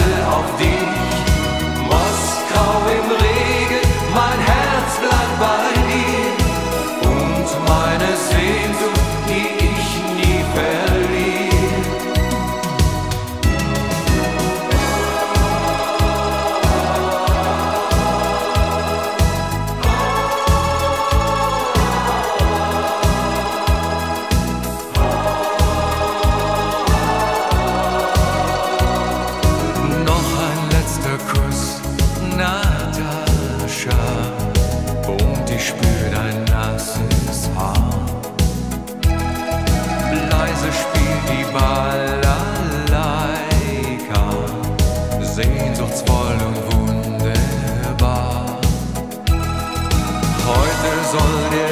warte auf dich. Moskau im Regen, mein Herz bleibt bei dir. Und meine Sehnsucht, die ich nie verliere. Natascha, und ich spür dein nasses Haar. Leise spielt die Balalaika, sehnsuchtsvoll und wunderbar. Heute soll der